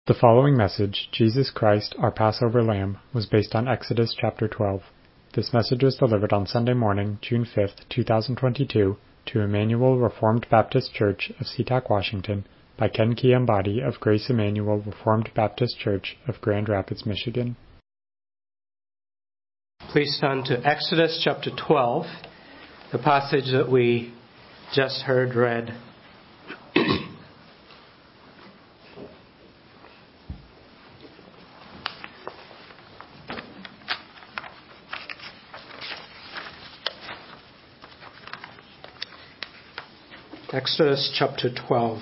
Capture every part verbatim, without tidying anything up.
The following message, Jesus Christ, our Passover Lamb, was based on Exodus chapter twelve. This message was delivered on Sunday morning, June fifth, two thousand twenty-two, to Emmanuel Reformed Baptist Church of SeaTac, Washington, by Ken Kiambadi of Grace Emmanuel Reformed Baptist Church of Grand Rapids, Michigan. Please turn to Exodus chapter twelve, the passage that we just heard read. Exodus chapter twelve.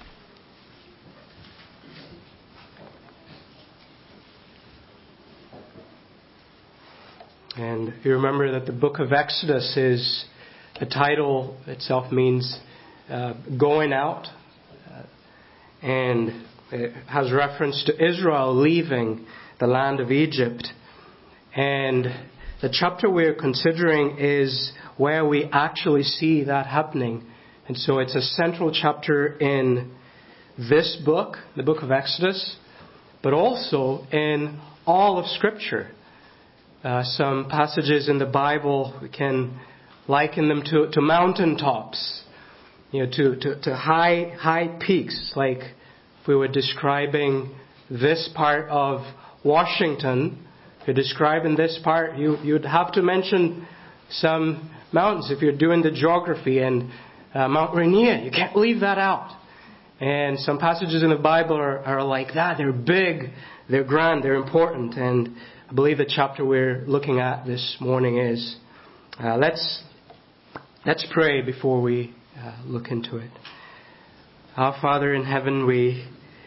And you remember that the book of Exodus is, the title itself means uh, going out. Uh, and it has reference to Israel leaving the land of Egypt. And the chapter we're considering is where we actually see that happening. And so it's a central chapter in this book, the book of Exodus, but also in all of Scripture. Uh, some passages in the Bible, we can liken them to, to mountaintops, you know, to, to, to high, high peaks. Like if we were describing this part of Washington, if you're describing this part, you, you'd have to mention some mountains if you're doing the geography. And Uh, Mount Rainier, you can't leave that out. And some passages in the Bible are, are like that. They're big, they're grand, they're important. And I believe the chapter we're looking at this morning is. Uh, let's let's pray before we uh, look into it. Our Father in heaven, we,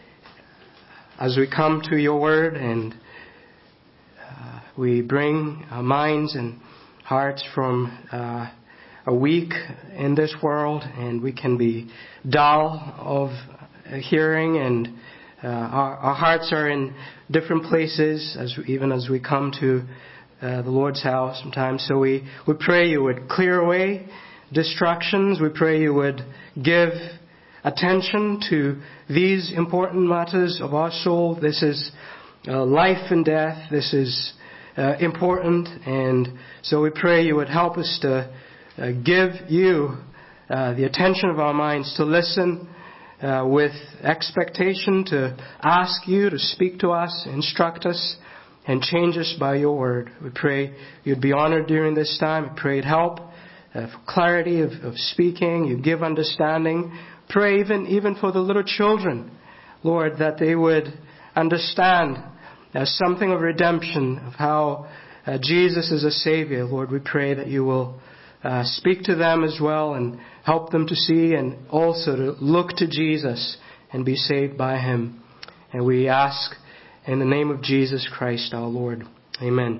as we come to your word and uh, we bring our minds and hearts from Uh, a week in this world, and we can be dull of hearing, and uh, our, our hearts are in different places, as even as we come to uh, the Lord's house sometimes. So we, we pray you would clear away distractions. We pray you would give attention to these important matters of our soul. This is uh, life and death. This is uh, important, and so we pray you would help us to Uh, give you uh, the attention of our minds to listen uh, with expectation, to ask you to speak to us, instruct us, and change us by your word. We pray you'd be honored during this time. We pray you'd help uh, for clarity of, of speaking. You'd give understanding. Pray even, even for the little children, Lord, that they would understand uh, something of redemption, of how uh, Jesus is a Savior. Lord, we pray that you will Uh, speak to them as well and help them to see and also to look to Jesus and be saved by Him. And we ask in the name of Jesus Christ our Lord. Amen.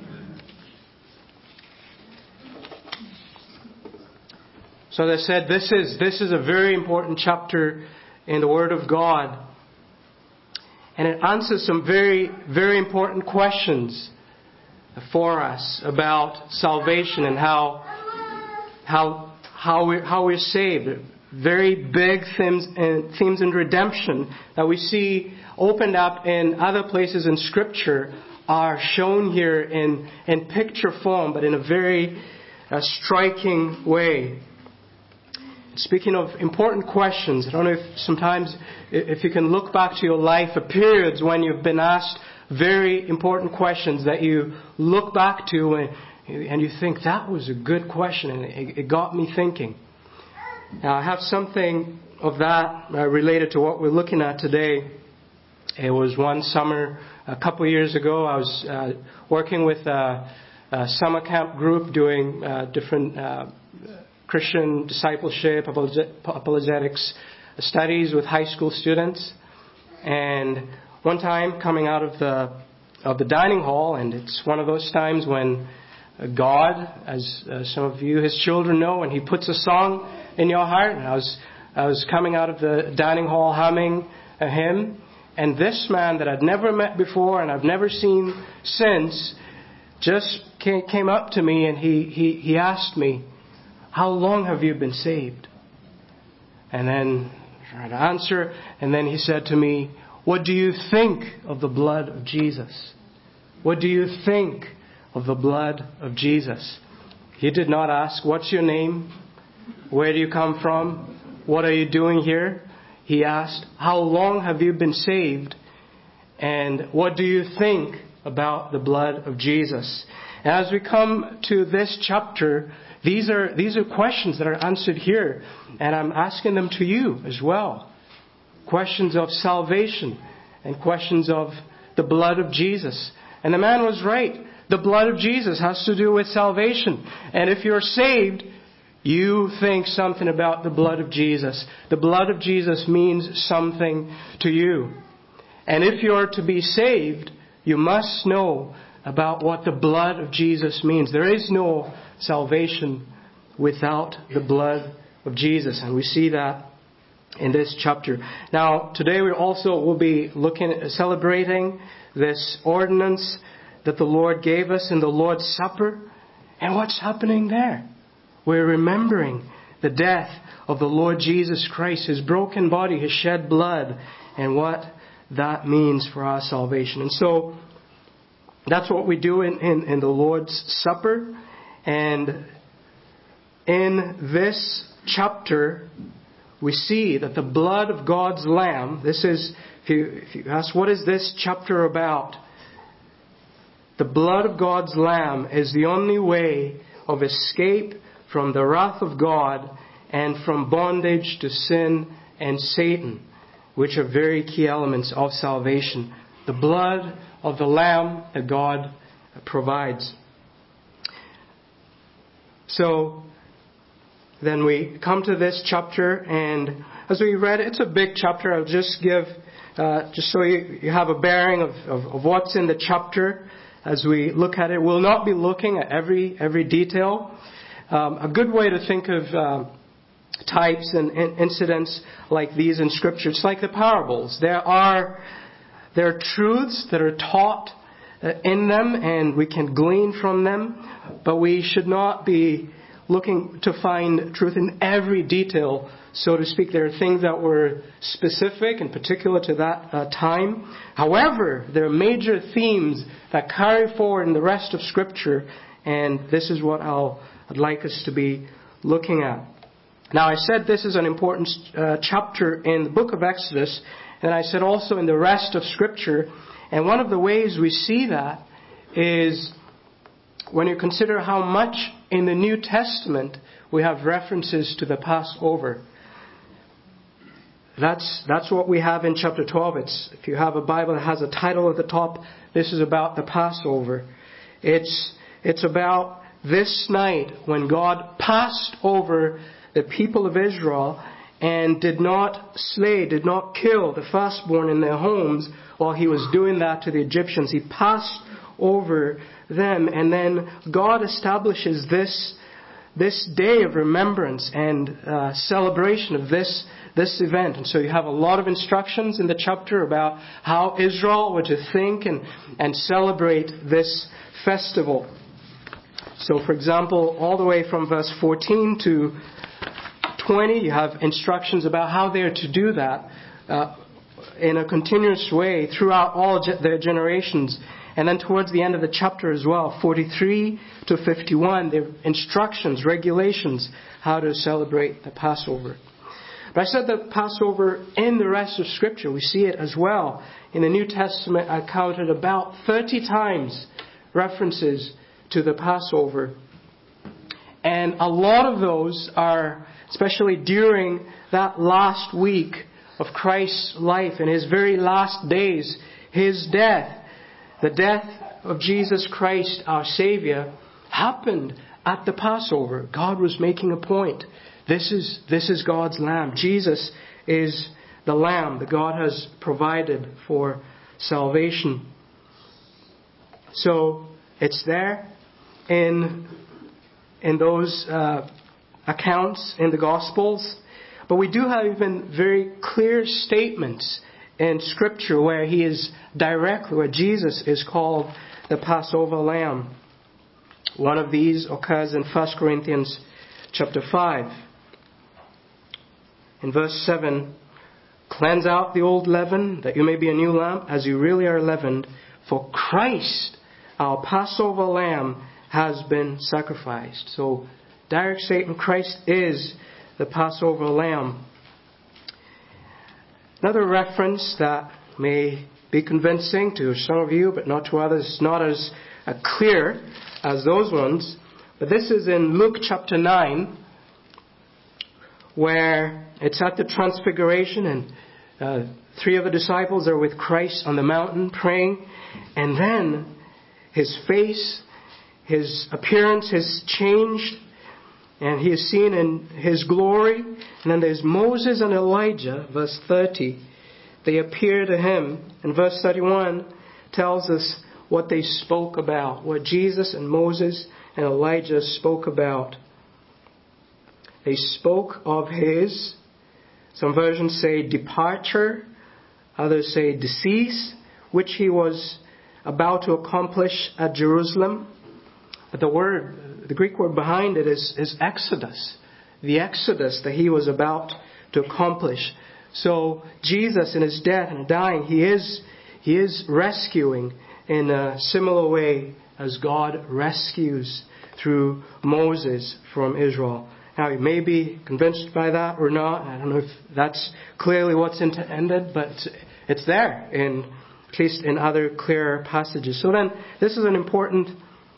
So as I said, this is, this is a very important chapter in the Word of God. And it answers some very, very important questions for us about salvation and how How how we how we're saved. Very big themes and themes in redemption that we see opened up in other places in Scripture are shown here in in picture form, but in a very uh, striking way. Speaking of important questions, I don't know if sometimes if you can look back to your life at periods when you've been asked very important questions that you look back to and. And you think, that was a good question, and it, it got me thinking. Now, I have something of that uh, related to what we're looking at today. It was one summer, a couple of years ago, I was uh, working with a, a summer camp group doing uh, different uh, Christian discipleship, apologetics studies with high school students. And one time, coming out of the of the dining hall, and it's one of those times when God, as uh, some of you, His children, know, and He puts a song in your heart. And I was, I was coming out of the dining hall humming a hymn, and this man that I'd never met before and I've never seen since just came up to me, and he, he, he asked me, "How long have you been saved?" And then I tried to answer, and then he said to me, what do you think of the blood of Jesus? What do you think of the blood of Jesus? He did not ask, what's your name? Where do you come from? What are you doing here? He asked, how long have you been saved? And what do you think about the blood of Jesus? And as we come to this chapter, these are, these are questions that are answered here. And I'm asking them to you as well. Questions of salvation and questions of the blood of Jesus. And the man was right. The blood of Jesus has to do with salvation. And if you're saved, you think something about the blood of Jesus. The blood of Jesus means something to you. And if you're to be saved, you must know about what the blood of Jesus means. There is no salvation without the blood of Jesus. And we see that in this chapter. Now, today we also will be looking at celebrating this ordinance that the Lord gave us in the Lord's Supper. And what's happening there? We're remembering the death of the Lord Jesus Christ, His broken body, His shed blood, and what that means for our salvation. And so that's what we do in, in, in the Lord's Supper. And in this chapter, we see that the blood of God's Lamb, this is, if you, if you ask, what is this chapter about? The blood of God's Lamb is the only way of escape from the wrath of God and from bondage to sin and Satan, which are very key elements of salvation. The blood of the Lamb that God provides. So, then we come to this chapter, and as we read it, it's a big chapter. I'll just give, uh, just so you, you have a bearing of, of, of what's in the chapter as we look at it. We'll not be looking at every every detail. Um, a good way to think of uh, types and, and incidents like these in Scripture, it's like the parables. There are there are truths that are taught uh, in them, and we can glean from them, but we should not be looking to find truth in every detail, so to speak. There are things that were specific and particular to that uh, time. However, there are major themes that carry forward in the rest of Scripture, and this is what I'll, I'd like us to be looking at. Now, I said this is an important uh, chapter in the book of Exodus, and I said also in the rest of Scripture, and one of the ways we see that is when you consider how much in the New Testament we have references to the Passover. That's that's what we have in chapter twelve. It's, if you have a Bible that has a title at the top, this is about the Passover. It's it's about this night when God passed over the people of Israel and did not slay, did not kill the firstborn in their homes while He was doing that to the Egyptians. He passed over them, and then God establishes this this day of remembrance and uh, celebration of this this event. And so you have a lot of instructions in the chapter about how Israel were to think and and celebrate this festival. So, for example, all the way from verse fourteen to twenty, you have instructions about how they are to do that uh, in a continuous way throughout all ge- their generations. And then towards the end of the chapter as well, forty-three to fifty-one, there are instructions, regulations, how to celebrate the Passover. But I said that Passover in the rest of Scripture, we see it as well. In the New Testament, I counted about thirty times references to the Passover. And a lot of those are, especially during that last week of Christ's life, in His very last days, His death. The death of Jesus Christ, our Savior, happened at the Passover. God was making a point. This is, this is God's Lamb. Jesus is the Lamb that God has provided for salvation. So, it's there in, in those uh, accounts in the Gospels. But we do have even very clear statements in Scripture where He is directly, where Jesus is called the Passover Lamb. One of these occurs in First Corinthians chapter five. In verse seven, Cleanse out the old leaven, that you may be a new lump, as you really are leavened. For Christ, our Passover lamb, has been sacrificed. So, direct statement, Christ is the Passover lamb. Another reference that may be convincing to some of you, but not to others, not as uh, clear as those ones. But this is in Luke chapter nine, where it's at the Transfiguration, and uh, three of the disciples are with Christ on the mountain praying, and then his face, his appearance has changed, and he is seen in his glory. And then there's Moses and Elijah, verse thirty. They appear to him. And verse thirty-one tells us what they spoke about, what Jesus and Moses and Elijah spoke about. They spoke of his, some versions say departure, others say decease, which he was about to accomplish at Jerusalem. But the word, the Greek word behind it is, is exodus. The exodus that he was about to accomplish. So Jesus in his death and dying, he is, he is rescuing in a similar way as God rescues through Moses from Israel. Now, you may be convinced by that or not. I don't know if that's clearly what's intended, but it's there, in, at least in other clearer passages. So then, this is an important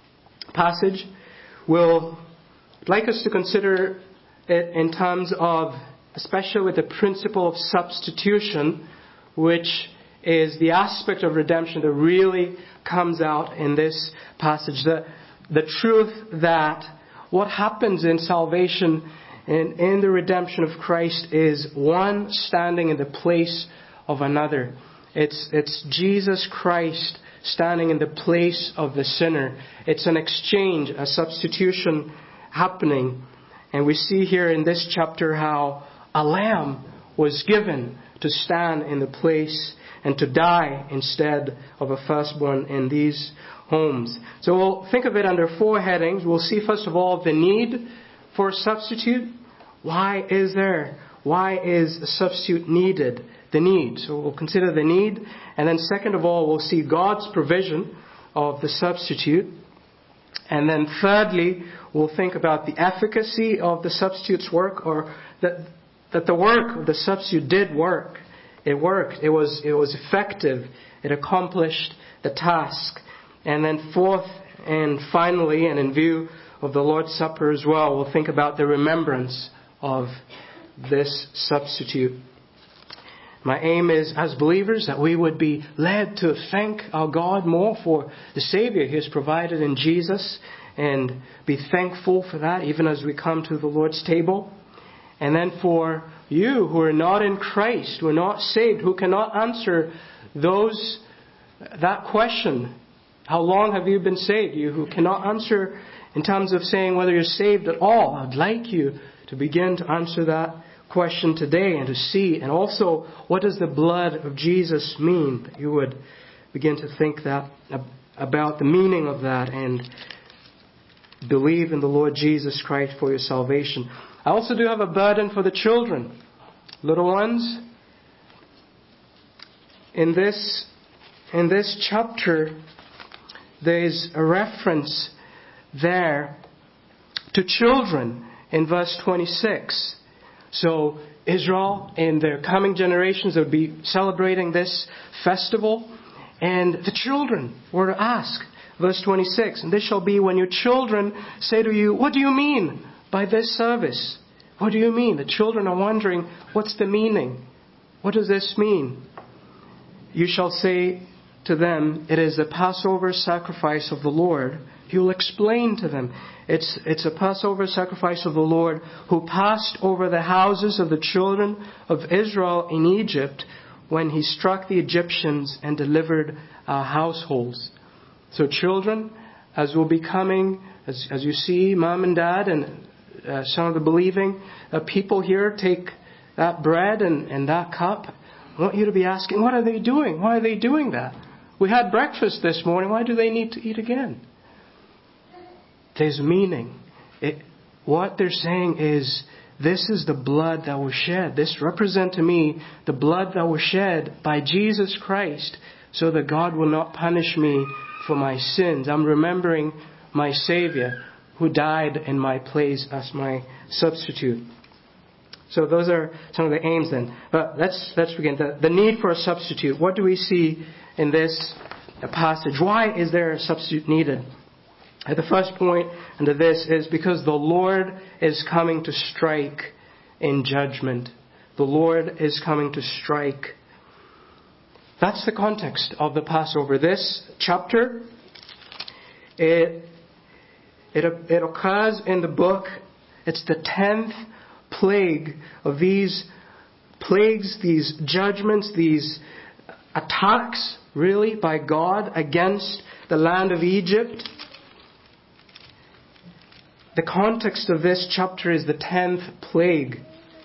passage. We'll like us to consider it in terms of, especially with the principle of substitution, which is the aspect of redemption that really comes out in this passage. The, the truth that what happens in salvation and in the redemption of Christ is one standing in the place of another. It's, it's Jesus Christ standing in the place of the sinner. It's an exchange, a substitution happening. And we see here in this chapter how a lamb was given to stand in the place and to die instead of a firstborn in these homes. So we'll think of it under four headings. We'll see first of all the need for a substitute. Why is there? Why is a substitute needed? The need. So we'll consider the need. And then second of all, we'll see God's provision of the substitute. And then thirdly, we'll think about the efficacy of the substitute's work, or that that the work of the substitute did work. It worked. It was it was effective. It accomplished the task. And then fourth and finally, and in view of the Lord's Supper as well, we'll think about the remembrance of this substitute. My aim is, as believers, that we would be led to thank our God more for the Savior He has provided in Jesus, and be thankful for that even as we come to the Lord's table. And then for you who are not in Christ, who are not saved, who cannot answer those that question, how long have you been saved? You who cannot answer in terms of saying whether you're saved at all, I'd like you to begin to answer that question today and to see. And also, what does the blood of Jesus mean? That you would begin to think that about the meaning of that and believe in the Lord Jesus Christ for your salvation. I also do have a burden for the children. Little ones, in this, in this chapter, there's a reference there to children in verse twenty-six. So Israel in their coming generations would be celebrating this festival, and the children were to ask, verse twenty-six, and this shall be when your children say to you, what do you mean by this service? What do you mean? The children are wondering, what's the meaning? What does this mean? You shall say to them, it is the Passover sacrifice of the Lord. You'll explain to them. It's, it's a Passover sacrifice of the Lord who passed over the houses of the children of Israel in Egypt when He struck the Egyptians and delivered our households. So children, as will be coming, as, as you see, mom and dad and uh, some of the believing uh, people here take that bread and, and that cup. I want you to be asking, what are they doing? Why are they doing that? We had breakfast this morning. Why do they need to eat again? There's meaning. It, what they're saying is this is the blood that was shed. This represents to me the blood that was shed by Jesus Christ so that God will not punish me for my sins. I'm remembering my Savior who died in my place as my substitute. So those are some of the aims then. But let's let's begin. The, the need for a substitute. What do we see in this passage? Why is there a substitute needed? And the first point under this is because the Lord is coming to strike in judgment. The Lord is coming to strike. That's the context of the Passover. This chapter, it, it, it occurs in the book. It's the tenth plague of these plagues, these judgments, these attacks, really, by God against the land of Egypt. The context of this chapter is the tenth plague.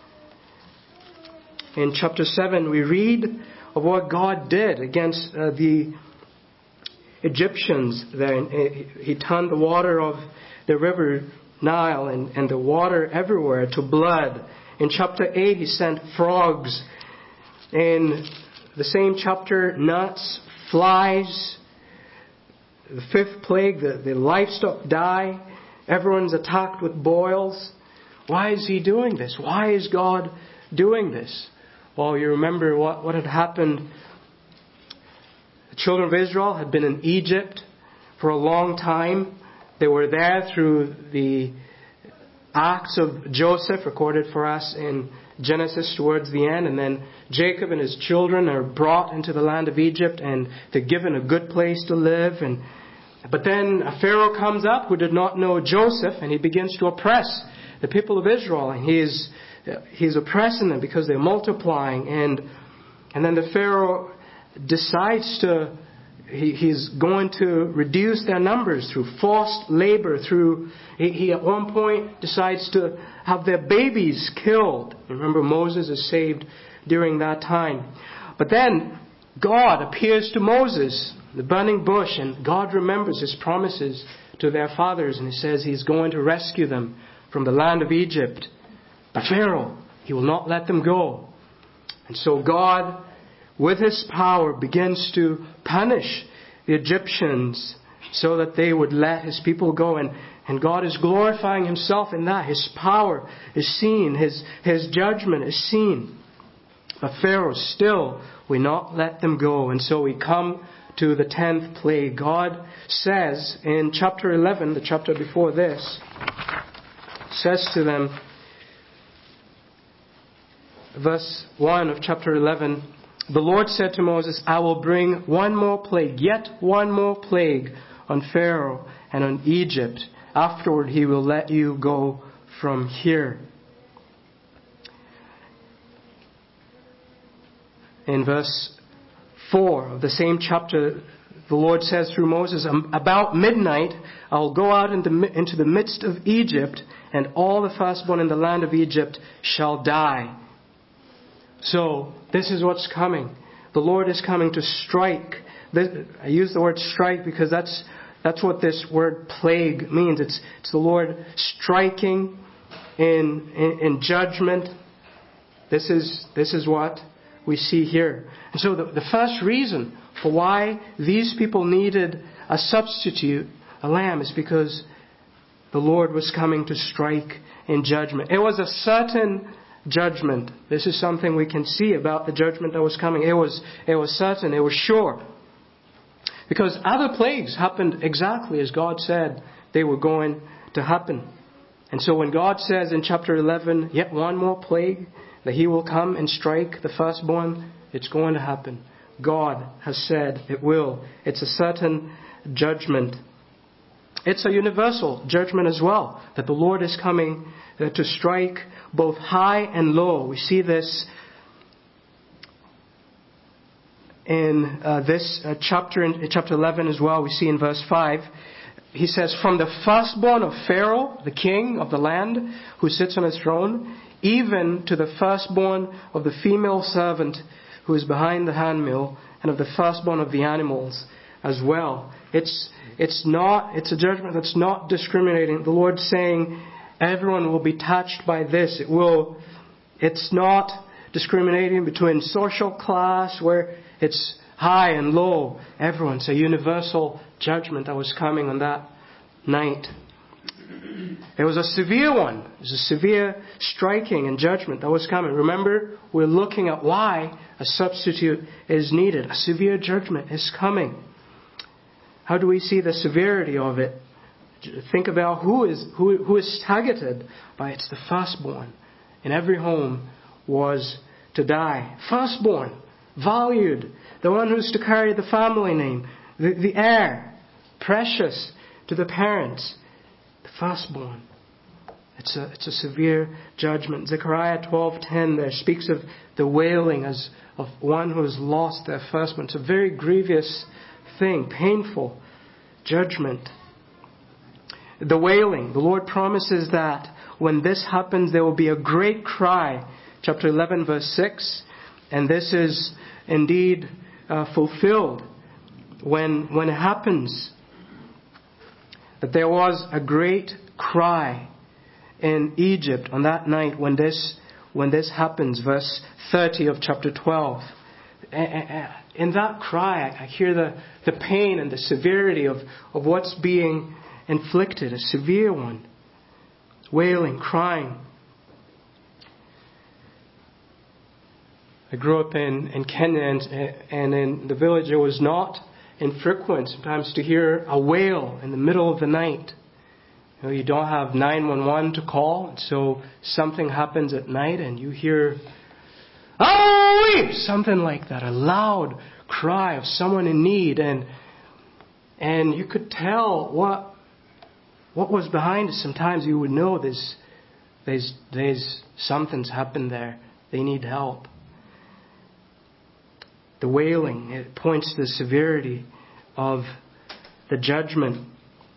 In chapter seven, we read of what God did against uh, the Egyptians. There, He turned the water of the river Nile and, and the water everywhere to blood. In chapter eight, He sent frogs. In the same chapter, gnats, flies. The fifth plague, the, the livestock die. Everyone's attacked with boils. Why is He doing this? Why is God doing this? Well, you remember what, what had happened. The children of Israel had been in Egypt for a long time. They were there through the acts of Joseph recorded for us in Genesis towards the end. And then Jacob and his children are brought into the land of Egypt and they're given a good place to live. And But then a Pharaoh comes up who did not know Joseph, and he begins to oppress the people of Israel. And he is he's oppressing them because they're multiplying. And and then the Pharaoh decides to he, he's going to reduce their numbers through forced labor. Through he, he at one point decides to have their babies killed. Remember, Moses is saved during that time. But then God appears to Moses, the burning bush, and God remembers His promises to their fathers, and He says He's going to rescue them from the land of Egypt. But Pharaoh, he will not let them go. And so God, with His power, begins to punish the Egyptians so that they would let His people go. And, and God is glorifying Himself in that. His power is seen. His, His judgment is seen. But Pharaoh still will not let them go. And so we come to the tenth plague. God says in chapter eleven, the chapter before this, says to them, verse one of chapter eleven, the Lord said to Moses, I will bring one more plague, yet one more plague on Pharaoh and on Egypt. Afterward he will let you go from here. In verse four of the same chapter, the Lord says through Moses, about midnight I will go out into the midst of Egypt, and all the firstborn in the land of Egypt shall die. So this is what's coming. The Lord is coming to strike. I use the word strike because that's that's what this word plague means. It's, it's the Lord striking in, in in judgment. This is this is what we see here. And so the, the first reason for why these people needed a substitute, a lamb, is because the Lord was coming to strike in judgment. It was a certain judgment. This is something we can see about the judgment that was coming. It was, it was certain, it was sure. Because other plagues happened exactly as God said they were going to happen. And so when God says in chapter eleven, yet one more plague, that He will come and strike the firstborn, it's going to happen. God has said it will. It's a certain judgment. It's a universal judgment as well, that the Lord is coming uh, to strike both high and low. We see this in uh, this uh, chapter, in chapter eleven as well. We see in verse five, He says, from the firstborn of Pharaoh, the king of the land, who sits on his throne, even to the firstborn of the female servant who is behind the handmill, and of the firstborn of the animals as well. It's it's not it's a judgment that's not discriminating. The Lord saying, Everyone will be touched by this. It will, it's not discriminating between social class where it's high and low. Everyone's a universal judgment that was coming on that night. It was a severe one. It was a severe striking and judgment that was coming. Remember, we're looking at why a substitute is needed. A severe judgment is coming. How do we see the severity of it? Think about who is who, who is targeted by it. It's the firstborn. In every home was to die. Firstborn, valued. The one who's to carry the family name. The, the heir, precious to the parents. The firstborn. It's a, it's a severe judgment. Zechariah twelve ten there speaks of the wailing as of one who has lost their firstborn. It's a very grievous thing, painful judgment. The wailing. The Lord promises that when this happens, there will be a great cry. Chapter eleven, verse six. And this is indeed uh, fulfilled when when it happens. That there was a great cry in Egypt on that night when this when this happens. Verse thirty of chapter twelve. In that cry, I hear the, the pain and the severity of, of what's being inflicted. A severe one. Wailing, crying. I grew up in, in Kenya, and, and in the village it was not infrequent sometimes to hear a wail in the middle of the night. You know, you don't have nine one one to call, so something happens at night and you hear, oh, something like that, a loud cry of someone in need, and and you could tell what what was behind it. Sometimes you would know there's there's there's something's happened there. They need help. The wailing, it points to the severity of the judgment.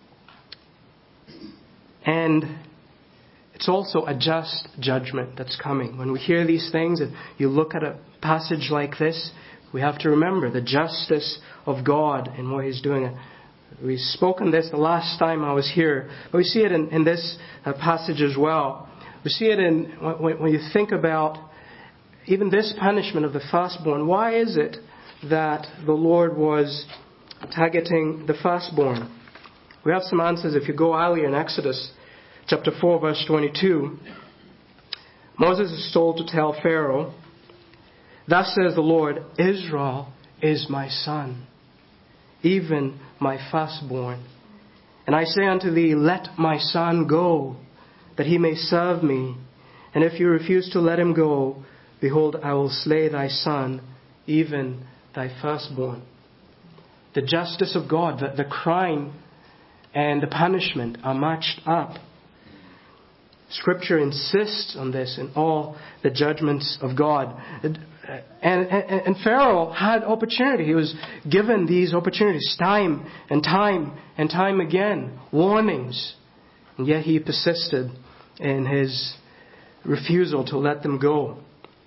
And it's also a just judgment that's coming. When we hear these things and you look at a passage like this, we have to remember the justice of God and what He's doing. We've spoken this the last time I was here, but we see it in, in this uh, passage as well. We see it in when, when you think about even this punishment of the firstborn. Why is it that the Lord was targeting the firstborn? We have some answers. If you go earlier in Exodus chapter four, verse twenty-two, Moses is told to tell Pharaoh, "Thus says the Lord, Israel is my son, even my firstborn. And I say unto thee, let my son go, that he may serve me. And if you refuse to let him go, behold, I will slay thy son, even thy firstborn." The justice of God, the, the crime and the punishment are matched up. Scripture insists on this in all the judgments of God. And, and, and Pharaoh had opportunity. He was given these opportunities time and time and time again. Warnings. And yet he persisted in his refusal to let them go.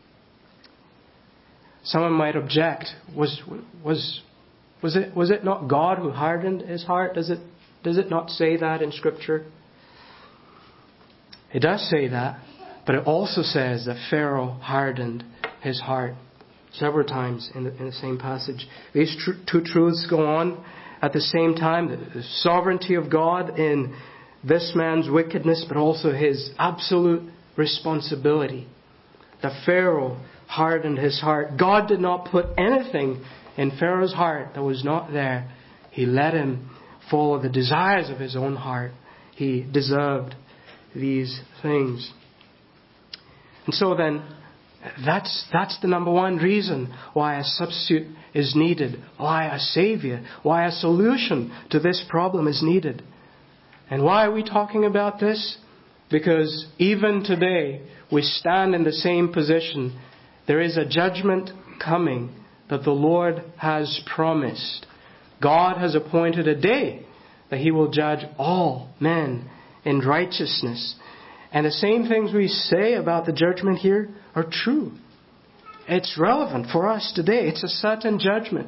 Someone might object. Was was was it was it not God who hardened his heart? Does it does it not say that in Scripture? It does say that, but it also says that Pharaoh hardened his heart several times in the, in the same passage. These tr- two truths go on at the same time: the, the sovereignty of God in this man's wickedness, but also His absolute responsibility. That Pharaoh hardened his heart. God did not put anything in Pharaoh's heart that was not there. He let him follow the desires of his own heart. He deserved these things. And so then, that's that's the number one reason why a substitute is needed, why a Savior, why a solution to this problem is needed. And why are we talking about this? Because even today, we stand in the same position. There is a judgment coming that the Lord has promised. God has appointed a day that He will judge all men in righteousness. And the same things we say about the judgment here are true. It's relevant for us today. It's a certain judgment.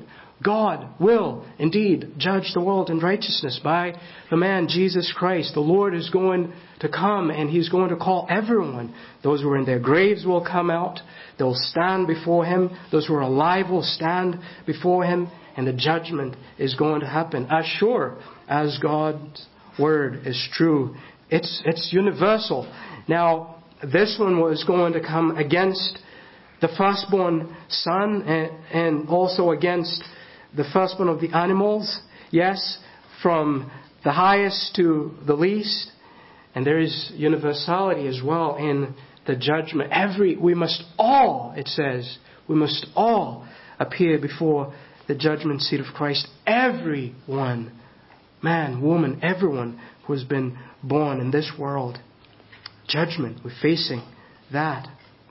God will indeed judge the world in righteousness by the man Jesus Christ. The Lord is going to come and He's going to call everyone. Those who are in their graves will come out. They'll stand before Him. Those who are alive will stand before Him. And the judgment is going to happen. As sure as God's word is true. It's, it's universal. Now, this one was going to come against the firstborn son and, and also against the firstborn of the animals. Yes, from the highest to the least. And there is universality as well in the judgment. Every, we must all, it says, we must all appear before the judgment seat of Christ. Everyone, man, woman, everyone who has been born in this world. Judgment, we're facing that.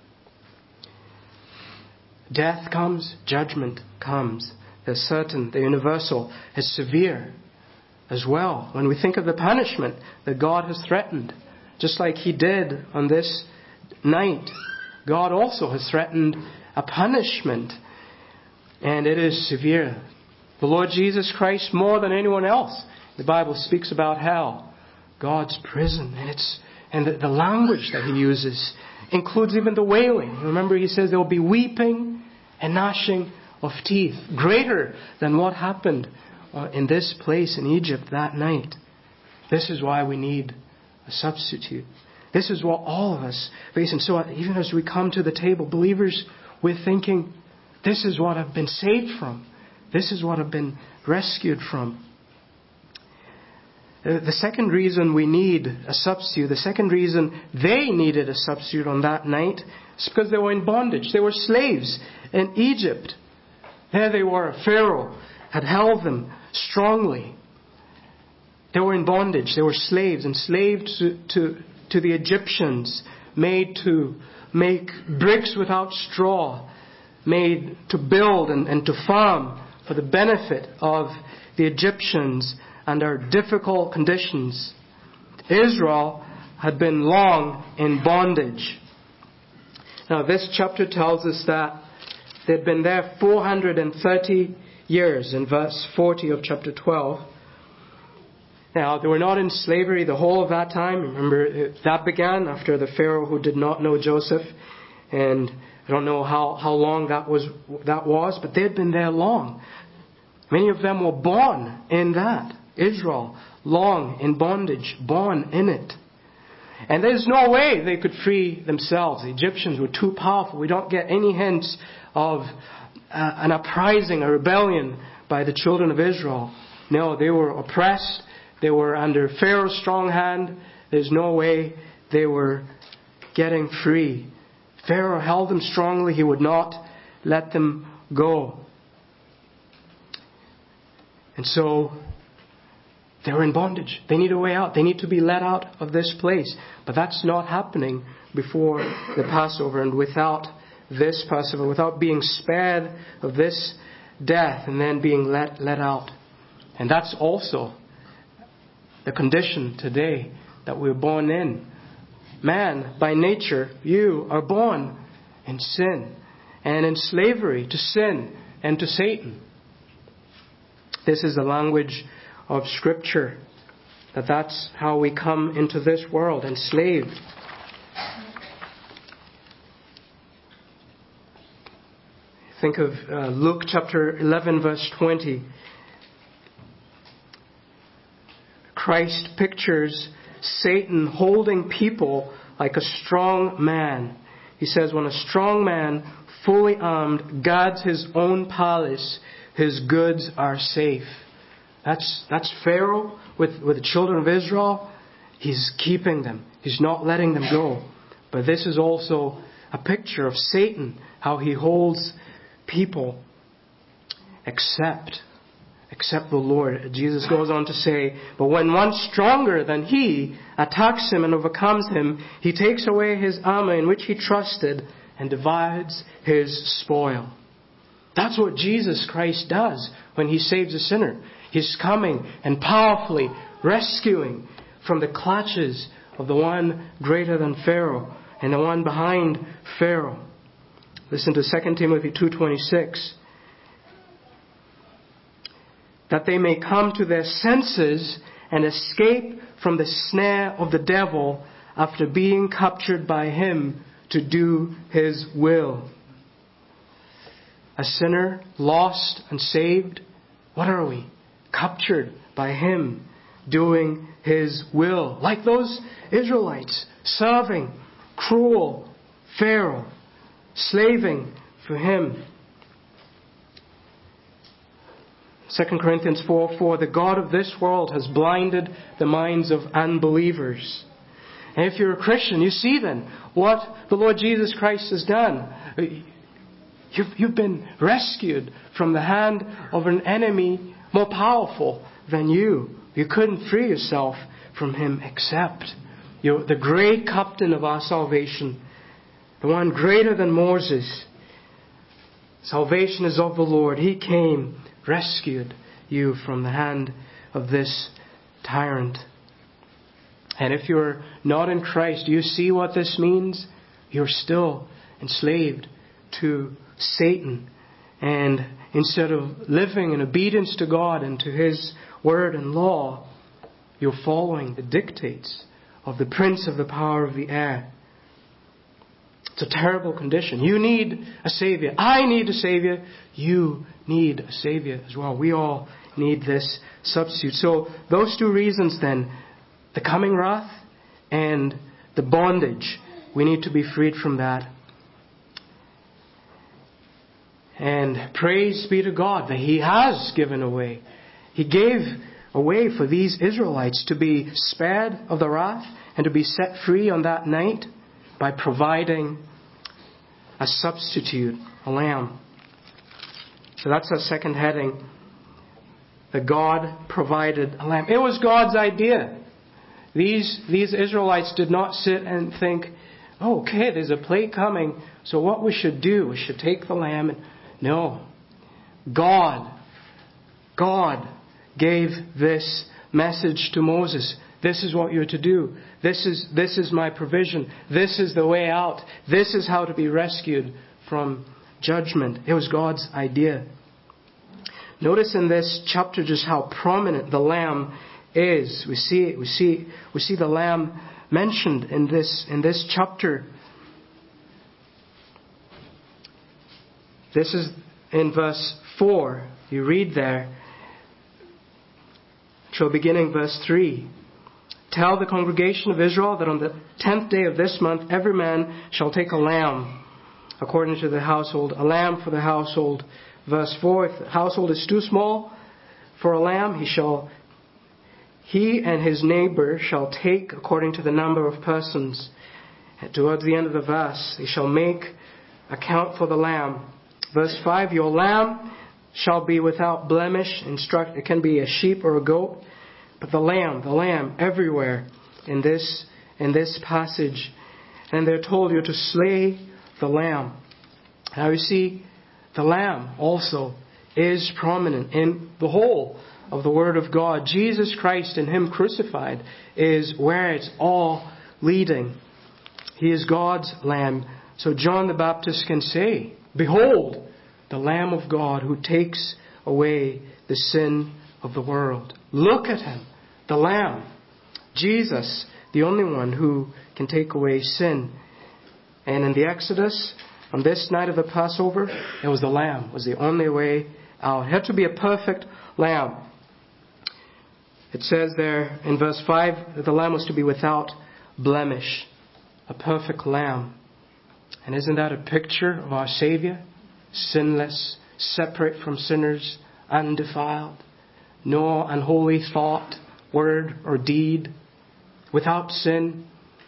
Death comes, judgment comes. They're certain, they're universal, it's severe as well. When we think of the punishment that God has threatened, just like He did on this night, God also has threatened a punishment, and it is severe. The Lord Jesus Christ, more than anyone else, the Bible speaks about hell, God's prison, and it's and the, the language that He uses includes even the wailing. Remember, He says there will be weeping and gnashing of teeth, greater than what happened uh, in this place in Egypt that night. This is why we need a substitute. This is what all of us face. And so even as we come to the table, believers, we're thinking, this is what I've been saved from. This is what I've been rescued from. The second reason we need a substitute, the second reason they needed a substitute on that night, is because they were in bondage. They were slaves in Egypt. There they were. Pharaoh had held them strongly. They were in bondage. They were slaves, enslaved to, to, to the Egyptians, made to make bricks without straw, made to build and, and to farm for the benefit of the Egyptians under difficult conditions. Israel had been long in bondage. Now this chapter tells us that they'd been there four hundred thirty years in verse forty of chapter twelve. Now they were not in slavery the whole of that time. Remember, that began after the Pharaoh who did not know Joseph. And I don't know how, how long that was, that was, but they had been there long. Many of them were born in that. Israel, long in bondage, born in it. And there's no way they could free themselves. The Egyptians were too powerful. We don't get any hints of uh, an uprising, a rebellion by the children of Israel. No, they were oppressed. They were under Pharaoh's strong hand. There's no way they were getting free. Pharaoh held them strongly. He would not let them go. And so they were in bondage. They need a way out. They need to be let out of this place. But that's not happening before the Passover. And without this Passover, without being spared of this death and then being let, let out. And that's also the condition today that we're born in. Man, by nature, you are born in sin and in slavery to sin and to Satan. This is the language of Scripture, that that's how we come into this world, enslaved. Think of uh, Luke chapter eleven verse twenty. Christ pictures Satan holding people like a strong man. He says, when a strong man, fully armed, guards his own palace, his goods are safe. That's that's Pharaoh with, with the children of Israel. He's keeping them. He's not letting them go. But this is also a picture of Satan, how he holds people except, except the Lord. Jesus goes on to say, but when one stronger than he attacks him and overcomes him, he takes away his armor in which he trusted and divides his spoil. That's what Jesus Christ does when He saves a sinner. He's coming and powerfully rescuing from the clutches of the one greater than Pharaoh and the one behind Pharaoh. Listen to Second Timothy two twenty-six. that they may come to their senses and escape from the snare of the devil after being captured by him to do his will. A sinner, lost and saved, what are we? Captured by him, doing his will. Like those Israelites, serving cruel Pharaoh, slaving for him. Second Corinthians four four, the God of this world has blinded the minds of unbelievers. And if you're a Christian, you see then what the Lord Jesus Christ has done. You've, you've been rescued from the hand of an enemy more powerful than you. You couldn't free yourself from him except you're the great captain of our salvation, the one greater than Moses. Salvation is of the Lord. He came, rescued you from the hand of this tyrant. And if you're not in Christ, do you see what this means? You're still enslaved to Satan. And instead of living in obedience to God and to His word and law, you're following the dictates of the prince of the power of the air. It's a terrible condition. You need a Savior. I need a Savior. You need a Savior as well. We all need this substitute. So those two reasons then, the coming wrath and the bondage, we need to be freed from that. And praise be to God that He has given away. He gave a way for these Israelites to be spared of the wrath and to be set free on that night by providing a substitute, a lamb. So that's our second heading. That God provided a lamb. It was God's idea. These, these Israelites did not sit and think, oh, okay, there's a plague coming, so what we should do, we should take the lamb. And no. God, God gave this message to Moses. This is what you're to do. This is, this is my provision. This is the way out. This is how to be rescued from judgment. It was God's idea. Notice in this chapter just how prominent the lamb is. We see it. We see, we see the lamb mentioned in this, in this chapter. This is in verse four. You read there. So beginning verse three. Tell the congregation of Israel that on the tenth day of this month every man shall take a lamb according to the household, a lamb for the household. Verse four, if the household is too small for a lamb, he shall, he and his neighbor shall take according to the number of persons. And towards the end of the verse, they shall make account for the lamb. Verse five, your lamb shall be without blemish. Instruct, it can be a sheep or a goat. But the lamb, the lamb, everywhere in this, in this passage. And they're told you're to slay the lamb. Now you see, the lamb also is prominent in the whole of the Word of God. Jesus Christ and Him crucified is where it's all leading. He is God's lamb. So John the Baptist can say, behold, the Lamb of God who takes away the sin of the world. Look at Him, the Lamb. Jesus, the only one who can take away sin. And in the Exodus, on this night of the Passover, it was the Lamb. It was the only way out. It had to be a perfect Lamb. It says there in verse five that the Lamb was to be without blemish. A perfect Lamb. And isn't that a picture of our Savior? Sinless, separate from sinners, undefiled. No unholy thought, word, or deed. Without sin.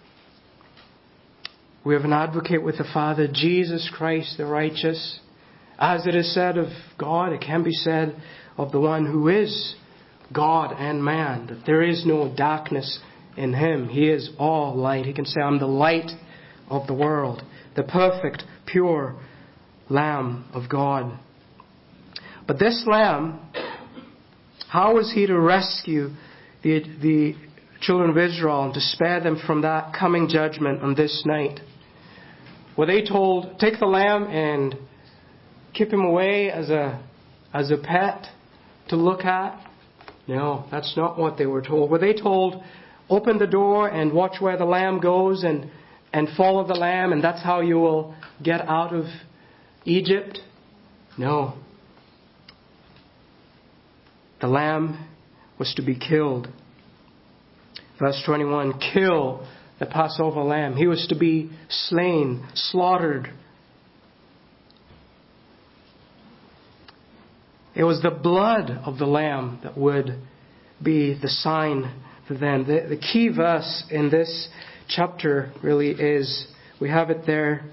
We have an advocate with the Father, Jesus Christ the righteous. As it is said of God, it can be said of the one who is God and man, that there is no darkness in Him. He is all light. He can say, I'm the light of the world. The perfect, pure Lamb of God. But this Lamb, how was He to rescue the, the children of Israel and to spare them from that coming judgment on this night? Were they told, take the lamb and keep him away as a, as a pet to look at? No, that's not what they were told. Were they told, open the door and watch where the lamb goes and, and follow the lamb and that's how you will get out of Egypt? No. The lamb was to be killed. Verse twenty-one, kill the Passover lamb. He was to be slain, slaughtered. It was the blood of the lamb that would be the sign for them. The, the key verse in this chapter really is, we have it there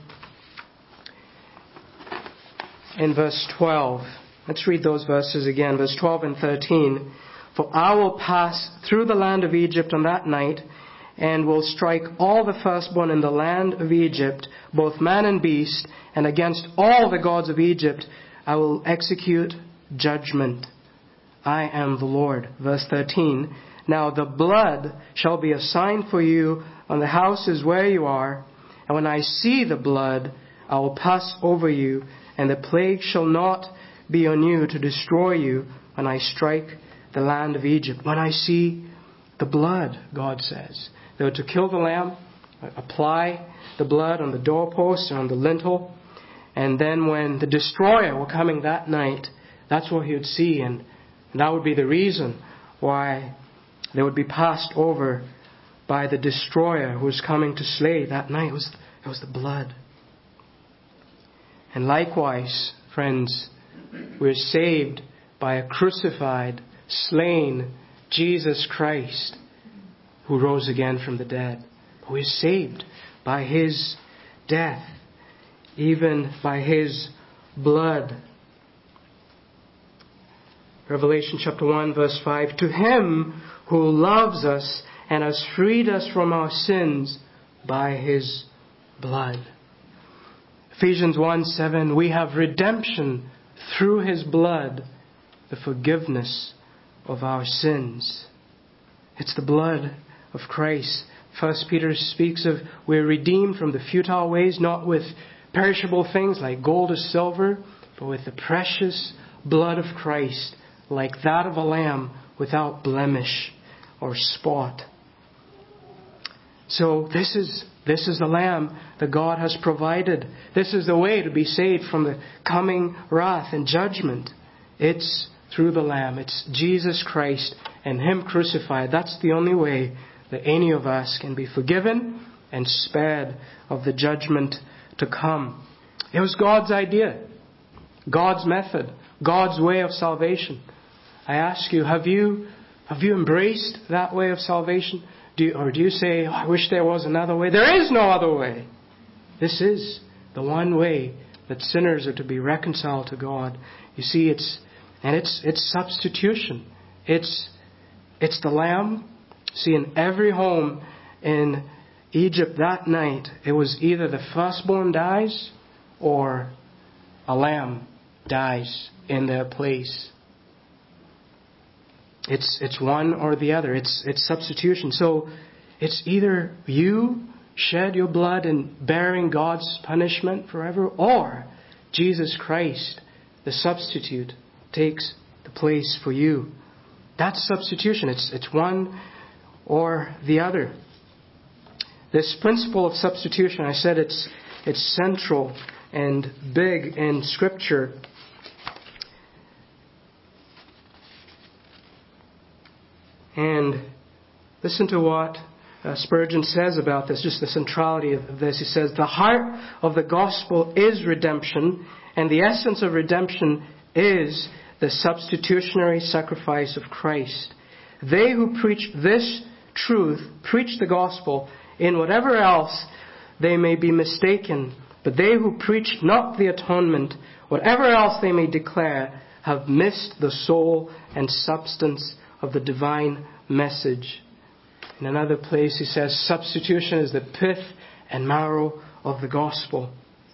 in verse twelve. Let's read those verses again, verse twelve and thirteen. For I will pass through the land of Egypt on that night, and will strike all the firstborn in the land of Egypt, both man and beast, and against all the gods of Egypt I will execute judgment. I am the Lord. Verse thirteen. Now the blood shall be a sign for you on the houses where you are, and when I see the blood, I will pass over you, and the plague shall not be on you to destroy you when I strike the land of Egypt. When I see the blood, God says. They were to kill the lamb, apply the blood on the doorpost and on the lintel, and then when the destroyer were coming that night, that's what he would see, and that would be the reason why they would be passed over by the destroyer who was coming to slay that night. It was, it was the blood. And likewise, friends, we're saved by a crucified, slain Jesus Christ who rose again from the dead. We're saved by His death, even by His blood. Revelation chapter one verse five. To Him who loves us and has freed us from our sins by His blood. Ephesians one seven. We have redemption through His blood, the forgiveness of our sins. It's the blood of Christ. First Peter speaks of we're redeemed from the futile ways, not with perishable things like gold or silver, but with the precious blood of Christ, like that of a lamb without blemish or spot. So this is this is the lamb that God has provided. This is the way to be saved from the coming wrath and judgment. It's through the lamb. It's Jesus Christ and Him crucified. That's the only way that any of us can be forgiven and spared of the judgment to come. It was God's idea, God's method, God's way of salvation. I ask you, have you have you embraced that way of salvation? Do you, or do you say, oh, I wish there was another way? There is no other way. This is the one way that sinners are to be reconciled to God. You see, it's and it's it's substitution. It's it's the lamb. See, in every home in Egypt that night, it was either the firstborn dies or a lamb dies in their place. It's it's one or the other. It's it's substitution. So it's either you shed your blood in bearing God's punishment forever, or Jesus Christ, the substitute, takes the place for you. That's substitution. It's it's one or the other. This principle of substitution, I said it's it's central and big in Scripture. And listen to what uh, Spurgeon says about this, just the centrality of this. He says, the heart of the gospel is redemption, and the essence of redemption is the substitutionary sacrifice of Christ. They who preach this truth preach the gospel. In whatever else they may be mistaken, but they who preach not the atonement, whatever else they may declare, have missed the soul and substance of the divine message. In another place he says, substitution is the pith and marrow of the gospel.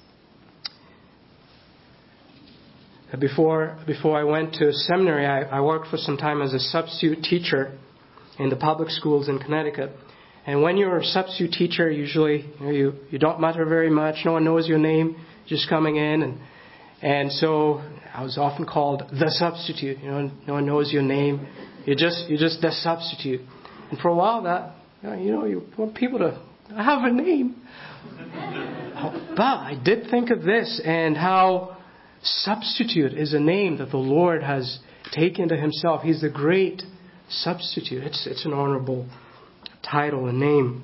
Before, before I went to seminary, I, I worked for some time as a substitute teacher in the public schools in Connecticut. And when you're a substitute teacher, usually you know, you, you don't matter very much. No one knows your name, just coming in. And And so I was often called the substitute. You know, no one knows your name. You're just you're just the substitute. And for a while, that you know, you want people to have a name. But I did think of this and how substitute is a name that the Lord has taken to Himself. He's the great substitute. It's it's an honorable title, a name.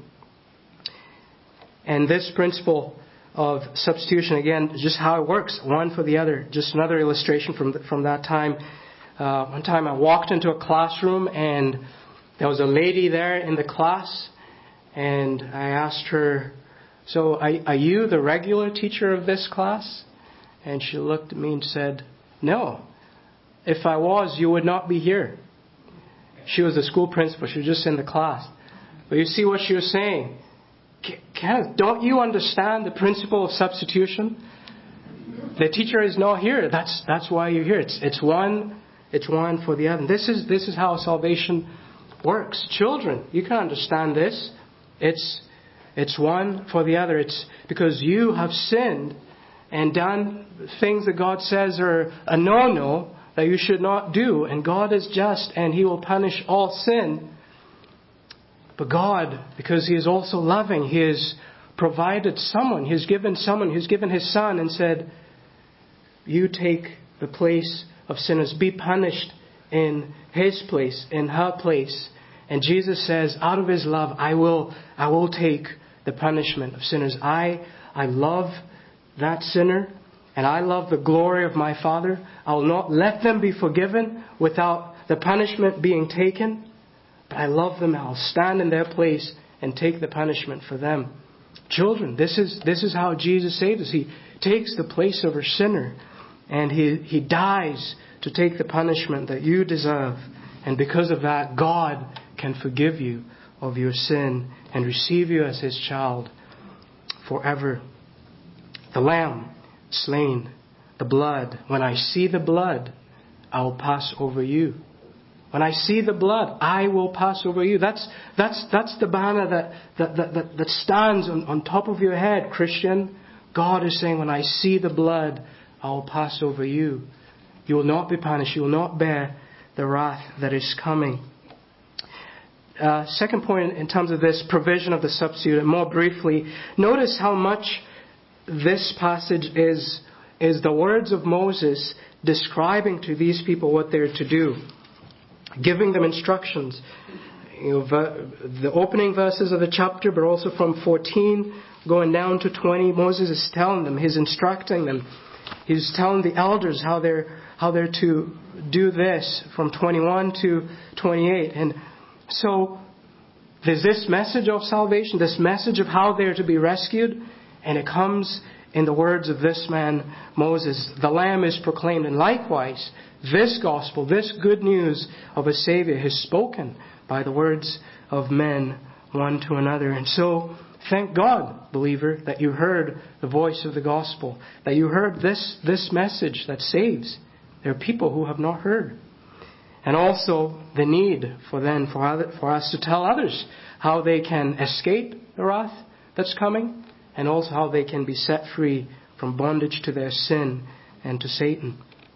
And this principle of substitution, again, just how it works, one for the other. Just another illustration from from that time. Uh, one time I walked into a classroom and there was a lady there in the class, and I asked her, "So are, are you the regular teacher of this class?" And she looked at me and said, "No. If I was, you would not be here." She was the school principal. She was just in the class. But you see what she was saying. Kenneth, don't you understand the principle of substitution? The teacher is not here. That's that's why you're here. It's it's one it's one for the other. This is this is how salvation works. Children, you can understand this. It's it's one for the other. It's because you have sinned and done things that God says are a no-no that you should not do. And God is just and He will punish all sin. But God, because He is also loving, He has provided someone. He has given someone. He has given His Son and said, you take the place of sinners. Be punished in His place, in her place. And Jesus says, out of His love, I will, I will take the punishment of sinners. I, I love that sinner, and I love the glory of my Father. I will not let them be forgiven without the punishment being taken. But I love them. I'll stand in their place and take the punishment for them. Children, this is this is how Jesus saves us. He takes the place of a sinner, and he, he dies to take the punishment that you deserve. And because of that, God can forgive you of your sin and receive you as His child forever. The Lamb slain, the blood. When I see the blood, I will pass over you. When I see the blood, I will pass over you. That's that's that's the banner that that that, that, that stands on, on top of your head, Christian. God is saying, when I see the blood, I will pass over you. You will not be punished. You will not bear the wrath that is coming. Uh, second point in terms of this provision of the substitute, and more briefly, notice how much this passage is is the words of Moses describing to these people what they're to do. Giving them instructions. You know, the opening verses of the chapter, but also from fourteen going down to twenty, Moses is telling them, he's instructing them. He's telling the elders how they're how they're to do this from twenty-one to twenty-eight. And so there's this message of salvation, this message of how they're to be rescued, and it comes in the words of this man, Moses. The Lamb is proclaimed, and likewise, this gospel, this good news of a Savior is spoken by the words of men one to another. And so, thank God, believer, that you heard the voice of the gospel, that you heard this, this message that saves. There are people who have not heard. And also the need for then for, other, for us to tell others how they can escape the wrath that's coming, and also how they can be set free from bondage to their sin and to Satan.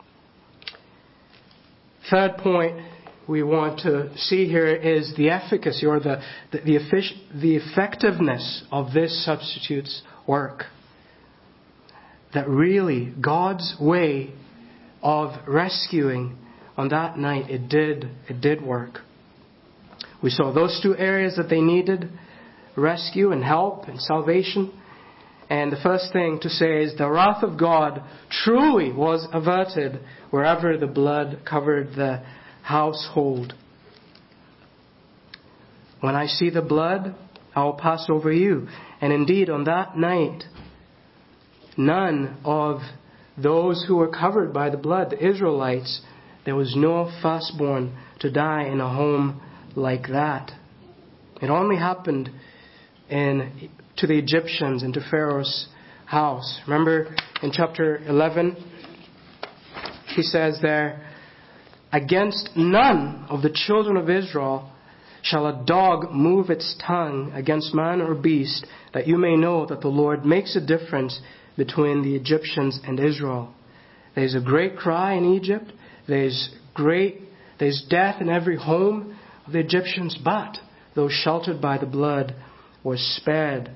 Third point we want to see here is the efficacy or the the, the, effic- the effectiveness of this substitute's work. That really God's way of rescuing on that night, it did it did work. We saw those two areas that they needed rescue and help and salvation. And the first thing to say is the wrath of God truly was averted wherever the blood covered the household. When I see the blood, I will pass over you. And indeed, on that night, none of those who were covered by the blood, the Israelites, there was no firstborn to die in a home like that. It only happened in to the Egyptians and to Pharaoh's house. Remember in chapter eleven, he says there, against none of the children of Israel shall a dog move its tongue against man or beast, that you may know that the Lord makes a difference between the Egyptians and Israel. There's a great cry in Egypt. There's great, there's death in every home of the Egyptians, but those sheltered by the blood were spared.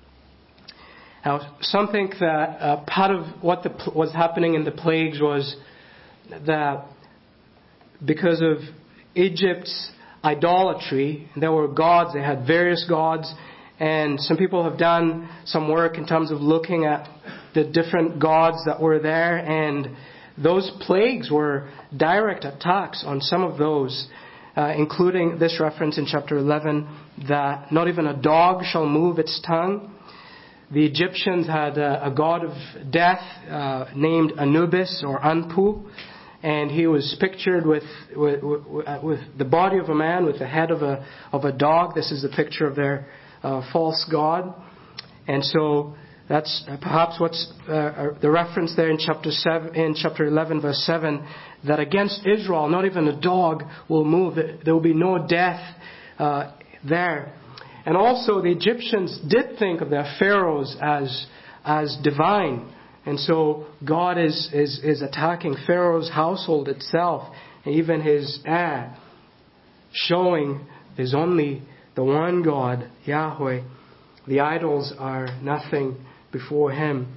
Now, some think that uh, part of what the, was happening in the plagues was that because of Egypt's idolatry, there were gods, they had various gods, and some people have done some work in terms of looking at the different gods that were there, and those plagues were direct attacks on some of those, uh, including this reference in chapter eleven that not even a dog shall move its tongue. The Egyptians had a, a god of death uh, named Anubis or Anpu, and he was pictured with, with with with the body of a man with the head of a of a dog. This is the picture of their uh, false god, and so that's perhaps what's uh, the reference there in chapter seven, in chapter eleven, verse seven, that against Israel not even a dog will move. There will be no death uh, there. And also the Egyptians did think of their pharaohs as as divine. And so God is, is, is attacking Pharaoh's household itself, and even his heir, showing there's only the one God, Yahweh. The idols are nothing before him.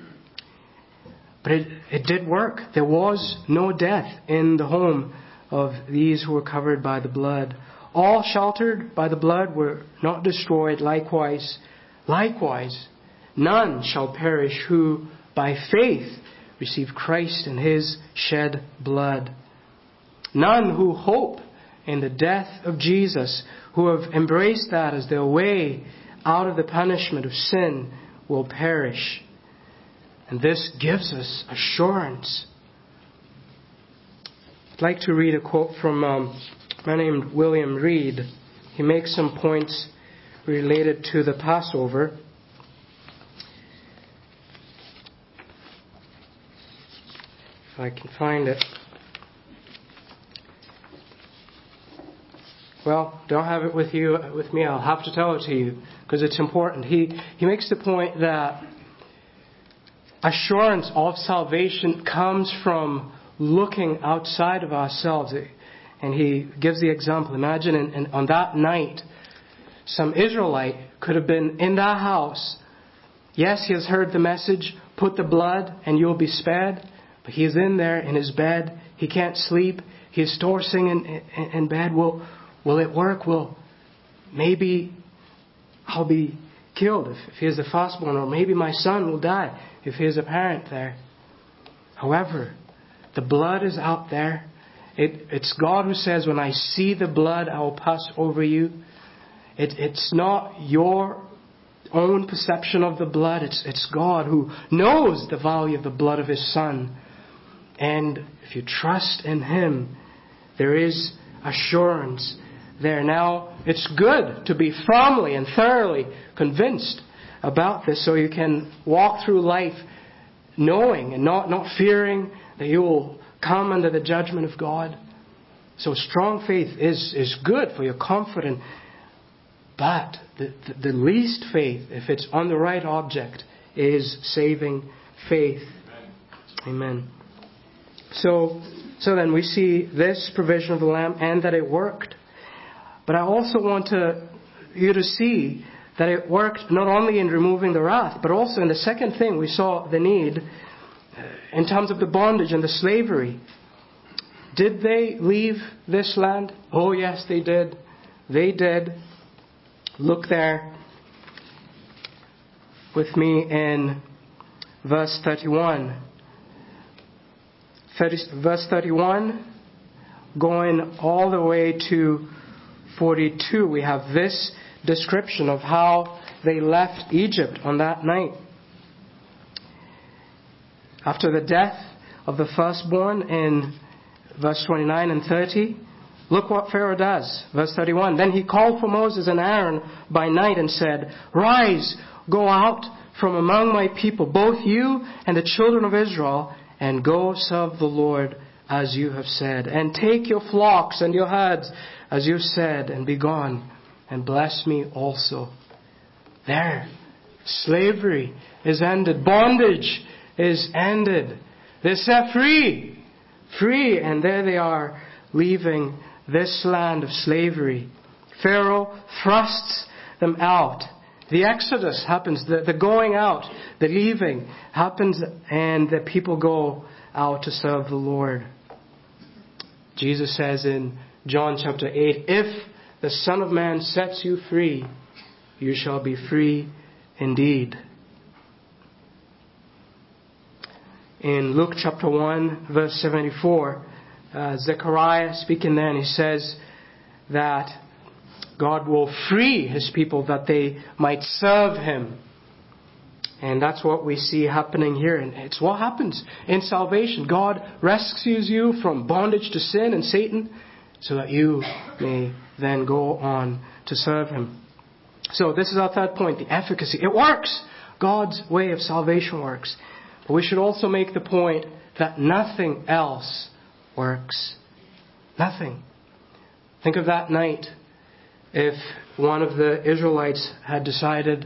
But it, it did work. There was no death in the home of these who were covered by the blood. All sheltered by the blood were not destroyed. Likewise, likewise, none shall perish who by faith receive Christ and his shed blood. None who hope in the death of Jesus, who have embraced that as their way out of the punishment of sin, will perish. And this gives us assurance. I'd like to read a quote from um, a man named William Reed. He makes some points related to the Passover. If I can find it. Well, don't have it with you, with me. I'll have to tell it to you because it's important. He he makes the point that assurance of salvation comes from looking outside of ourselves. And he gives the example. Imagine in, in, on that night, some Israelite could have been in that house. Yes, he has heard the message, put the blood and you'll be spared. But he is in there in his bed. He can't sleep. He is tossing in, in, in bed. Will, will it work? Will maybe I'll be killed if, if he is the firstborn, or maybe my son will die if he is a parent there. However, the blood is out there. It, it's God who says, when I see the blood, I will pass over you. It, it's not your own perception of the blood. It's, it's God who knows the value of the blood of his Son. And if you trust in him, there is assurance there. Now, it's good to be firmly and thoroughly convinced about this, so you can walk through life knowing and not, not fearing that you will come under the judgment of God. So strong faith is, is good for your confidence. But the, the, the least faith, if it's on the right object, is saving faith. Amen. So, so then we see this provision of the Lamb and that it worked. But I also want to, you to see that it worked not only in removing the wrath, but also in the second thing we saw the need in terms of the bondage and the slavery. Did they leave this land? Oh yes, they did. They did. Look there with me in verse thirty-one. thirty, verse thirty-one, going all the way to forty-two, we have this description of how they left Egypt on that night. After the death of the firstborn in verse twenty-nine and thirty, look what Pharaoh does. Verse thirty-one, then he called for Moses and Aaron by night and said, rise, go out from among my people, both you and the children of Israel, and go serve the Lord as you have said. And take your flocks and your herds as you said, and be gone, and bless me also. There, slavery is ended. Bondage is ended. They're set free. Free. And there they are, leaving this land of slavery. Pharaoh thrusts them out. The exodus happens, the, the going out, the leaving happens, and the people go out to serve the Lord. Jesus says in John chapter eight, if the Son of Man sets you free, you shall be free indeed. In Luke chapter one, verse seventy-four, uh, Zechariah speaking then, he says that God will free His people that they might serve Him. And that's what we see happening here. And it's what happens in salvation. God rescues you from bondage to sin and Satan so that you may then go on to serve Him. So this is our third point, the efficacy. It works. God's way of salvation works. But we should also make the point that nothing else works. Nothing. Think of that night. If one of the Israelites had decided,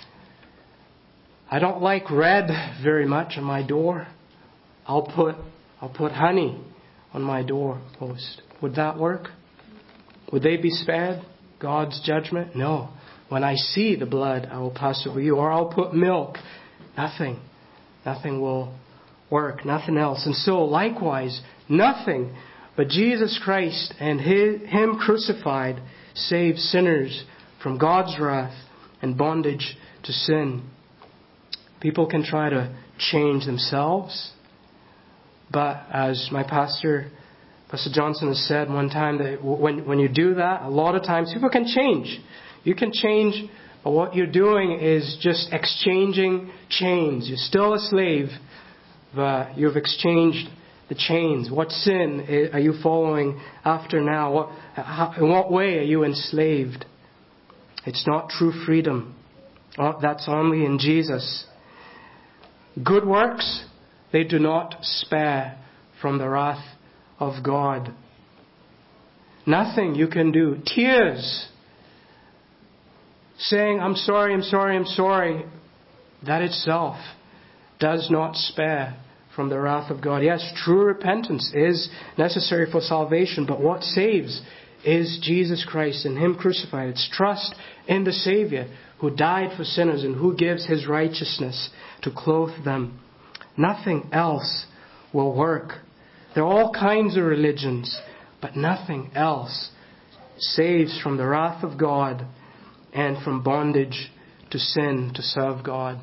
I don't like red very much on my door, I'll put I'll put honey on my doorpost. Would that work? Would they be spared God's judgment? No. When I see the blood, I will pass over you. Or I'll put milk. Nothing. Nothing will work. Nothing else. And so likewise, nothing but Jesus Christ and his, Him crucified saves sinners from God's wrath and bondage to sin. People can try to change themselves, but as my pastor, Pastor Johnson, has said one time, that when, when you do that, a lot of times people can change. You can change, but what you're doing is just exchanging chains. You're still a slave, but you've exchanged the chains. What sin are you following after now? What, how, in what way are you enslaved? It's not true freedom. That's only in Jesus. Good works, they do not spare from the wrath of God. Nothing you can do. Tears, saying, I'm sorry, I'm sorry, I'm sorry, that itself does not spare from the wrath of God. Yes, true repentance is necessary for salvation, but what saves is Jesus Christ and Him crucified. It's trust in the Savior who died for sinners and who gives His righteousness to clothe them. Nothing else will work. There are all kinds of religions, but nothing else saves from the wrath of God and from bondage to sin to serve God.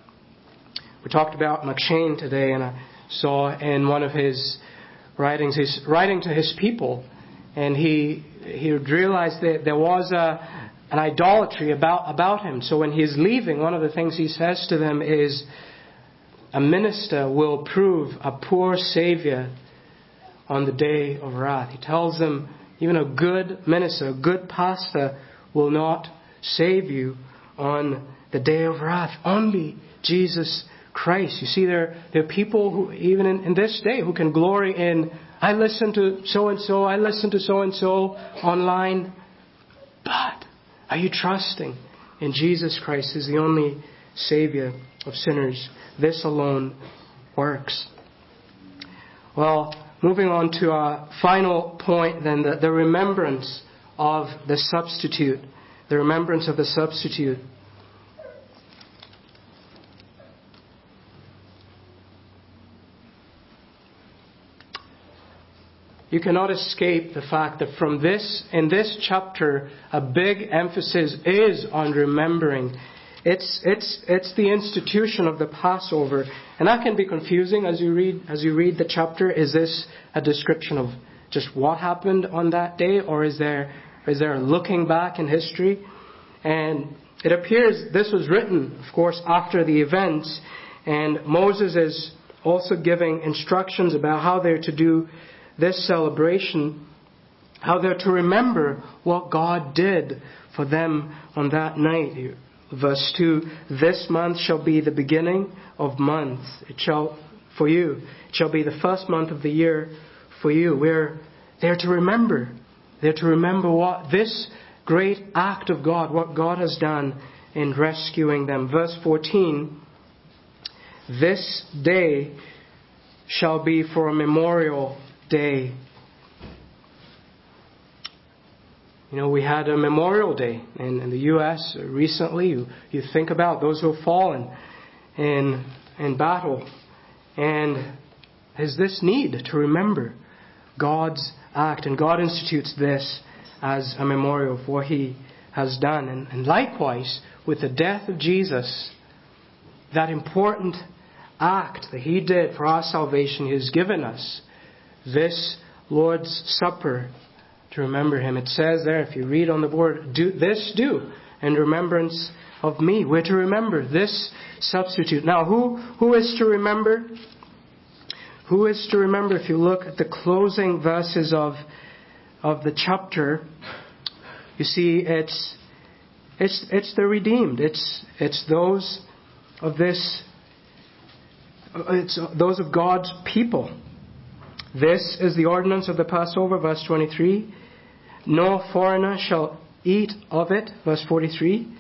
We talked about McShane today, and I saw in one of his writings, he's writing to his people, and he he realized that there was a an idolatry about, about him. So when he's leaving, one of the things he says to them is, a minister will prove a poor savior on the day of wrath. He tells them, even a good minister, a good pastor will not save you on the day of wrath. Only Jesus Christ. You see, there, there are people who, even in, in this day, who can glory in, I listen to so-and-so, I listen to so-and-so online. But are you trusting in Jesus Christ as the only Savior of sinners? This alone works. Well, moving on to our final point then, the, the remembrance of the substitute. The remembrance of the substitute. You cannot escape the fact that from this, in this chapter, a big emphasis is on remembering. It's it's it's the institution of the Passover, and that can be confusing as you read as you read the chapter. Is this a description of just what happened on that day, or is there is there a looking back in history? And it appears this was written, of course, after the events, and Moses is also giving instructions about how they're to do this celebration, how they're to remember what God did for them on that night. Verse two, this month shall be the beginning of months. It shall, for you, it shall be the first month of the year for you. We're there to remember. They're to remember what this great act of God, what God has done in rescuing them. Verse fourteen, this day shall be for a memorial day. You know, we had a Memorial Day in, in the U S recently. You, you think about those who have fallen in, in battle. And there's this need to remember God's act. And God institutes this as a memorial of what He has done. And, and likewise, with the death of Jesus, that important act that He did for our salvation, He has given us this Lord's Supper to remember Him. It says there, if you read on the board, do this do in remembrance of me. We're to remember this substitute. Now, who who is to remember? Who is to remember? If you look at the closing verses of of the chapter, you see it's it's it's the redeemed. It's it's those of this. It's those of God's people. This is the ordinance of the Passover, verse twenty-three. No foreigner shall eat of it, verse forty-three.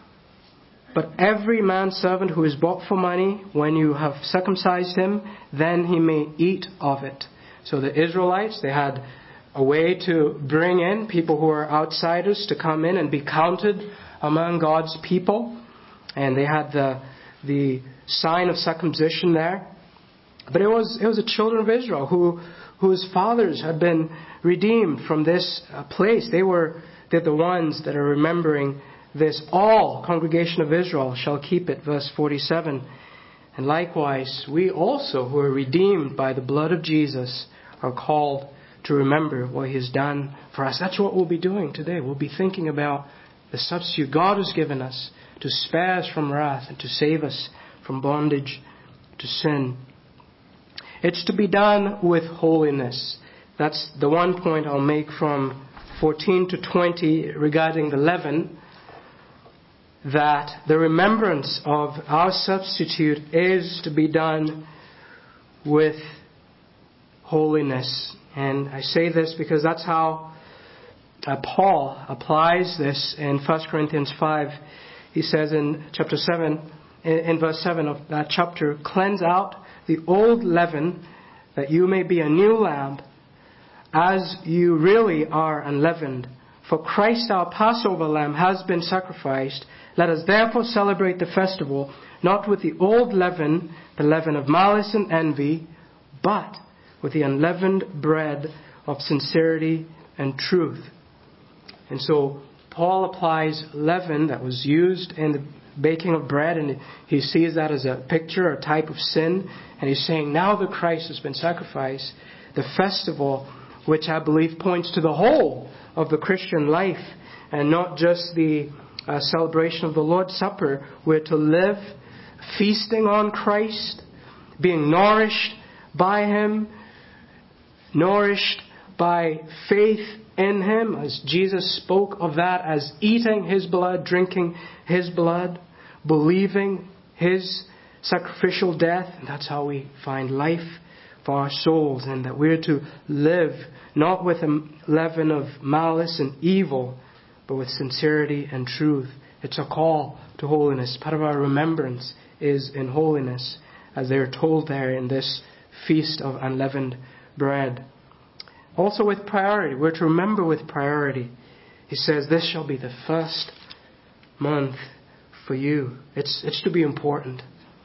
But every manservant who is bought for money, when you have circumcised him, then he may eat of it. So the Israelites, they had a way to bring in people who are outsiders to come in and be counted among God's people. And they had the the sign of circumcision there. But it was it was the children of Israel who whose fathers had been redeemed from this uh, place. They were they're the ones that are remembering this. All congregation of Israel shall keep it, verse forty-seven. And likewise, we also who are redeemed by the blood of Jesus are called to remember what He has done for us. That's what we'll be doing today. We'll be thinking about the substitute God has given us to spare us from wrath and to save us from bondage to sin. It's to be done with holiness. That's the one point I'll make from fourteen to twenty regarding the leaven, that the remembrance of our substitute is to be done with holiness. And I say this because that's how uh, Paul applies this in First Corinthians five. He says in chapter seven, in, in verse seven of that chapter, cleanse out the old leaven, that you may be a new lamb, as you really are unleavened. For Christ our Passover lamb has been sacrificed. Let us therefore celebrate the festival, not with the old leaven, the leaven of malice and envy, but with the unleavened bread of sincerity and truth. And so Paul applies leaven that was used in the baking of bread, and he sees that as a picture, a type of sin. And he's saying, now that Christ has been sacrificed, the festival, which I believe points to the whole of the Christian life and not just the uh, celebration of the Lord's Supper, we're to live feasting on Christ, being nourished by Him, nourished by faith in Him, as Jesus spoke of that as eating His blood, drinking His blood, believing His sacrificial death. And that's how we find life for our souls, and that we're to live not with a leaven of malice and evil, but with sincerity and truth. It's a call to holiness. Part of our remembrance is in holiness, as they are told there in this feast of unleavened bread. Also with priority. We're to remember with priority. He says, this shall be the first month for you. It's it's to be important.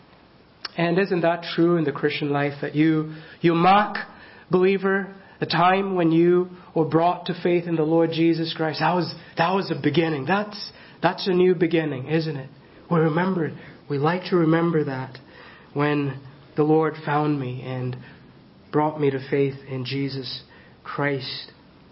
And isn't that true in the Christian life, that you you mark, believer, the time when you were brought to faith in the Lord Jesus Christ? That was that was a beginning. That's that's a new beginning, isn't it? We remember, we like to remember that, when the Lord found me and brought me to faith in Jesus Christ.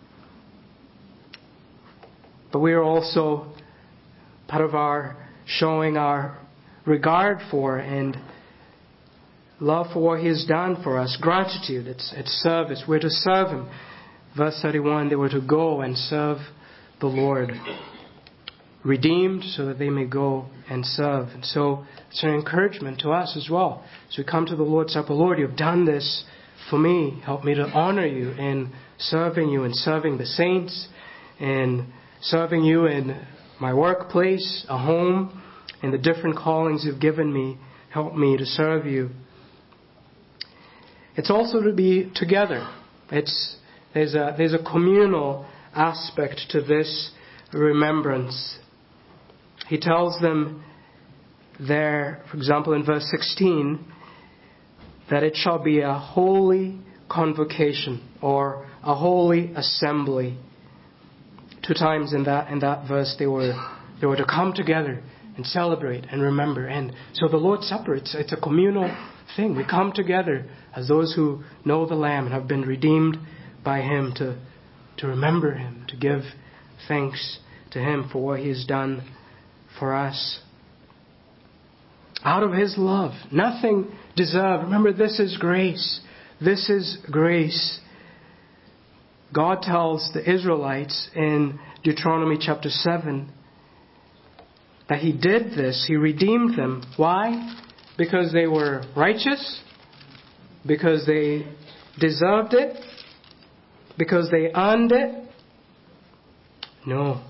But we are also part of our showing our regard for and love for what He has done for us. Gratitude, it's, it's service. We're to serve Him. Verse thirty-one, they were to go and serve the Lord. Redeemed so that they may go and serve. And so it's an encouragement to us as well. As we come to the Lord's Supper, Lord, You've done this for me. Help me to honor You in serving You and serving the saints, and serving You in my workplace, a home, and the different callings You've given me. Help me to serve You. it's also to be together. It's there's a there's a communal aspect to this remembrance. He tells them there, for example, in verse sixteen, that it shall be a holy convocation or a holy assembly. Two times in that in that verse they were they were to come together and celebrate and remember. And so the Lord's Supper, it's it's a communal thing. We come together as those who know the Lamb and have been redeemed by Him to to remember Him, to give thanks to Him for what He has done for us. Out of His love, nothing deserved. Remember, this is grace. This is grace. God tells the Israelites in Deuteronomy chapter seven that He did this. He redeemed them. Why? Because they were righteous? Because they deserved it? Because they earned it? No.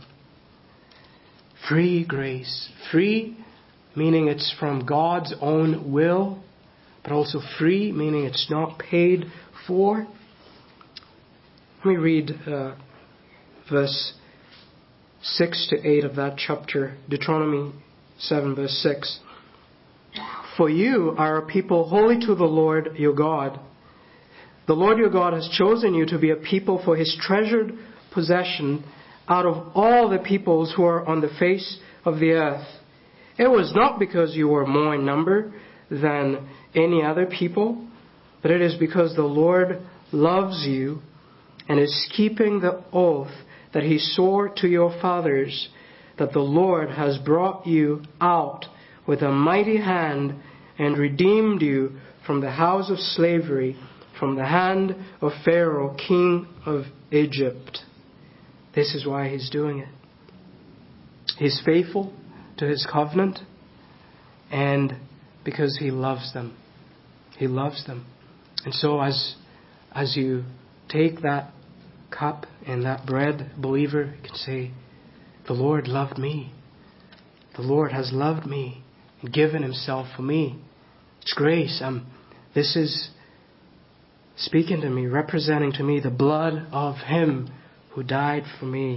Free grace. Free meaning it's from God's own will, but also free meaning it's not paid for. Let me read uh, verse six to eight of that chapter, Deuteronomy seven, verse six. For you are a people holy to the Lord your God. The Lord your God has chosen you to be a people for His treasured possession out of all the peoples who are on the face of the earth. It was not because you were more in number than any other people, but it is because the Lord loves you and is keeping the oath that He swore to your fathers, that the Lord has brought you out with a mighty hand and redeemed you from the house of slavery, from the hand of Pharaoh, king of Egypt. This is why He's doing it. He's faithful to His covenant, and because He loves them. He loves them. And so as as you take that cup and that bread, believer, you can say, the Lord loved me. The Lord has loved me and given Himself for me. It's grace. Um, this is speaking to me, representing to me the blood of Him who died for me